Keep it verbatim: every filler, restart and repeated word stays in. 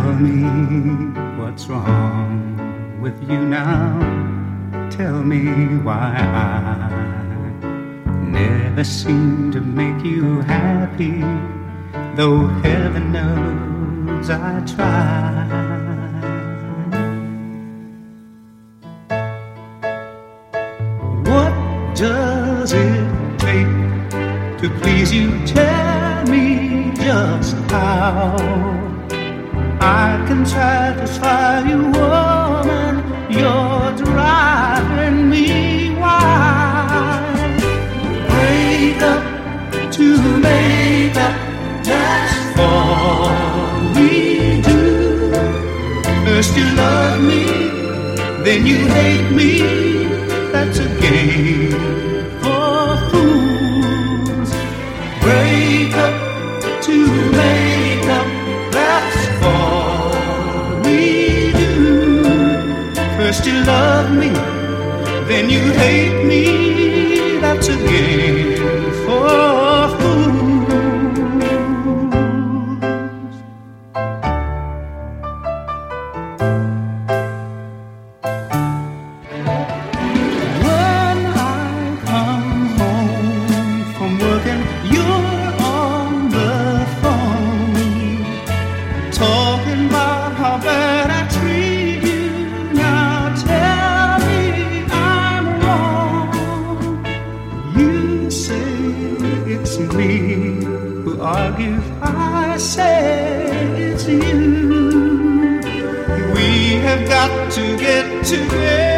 Tell me what's wrong with you now. Tell me why I never seem to make you happy, though heaven knows I try. What does it take to please you? Tell me just how I can satisfy you, woman. You're driving me wild. Break up to make up, that's all we do. First you love me, then you hate me. That's a game for fools. Break up to make up, that's all we do. First you love me, then you hate me. That's a game for fools. When I come home from working, you're on the phone, talking about how bad I treat you. Now tell me I'm wrong. You say it's me who argues, I say it's you. We have got to get together.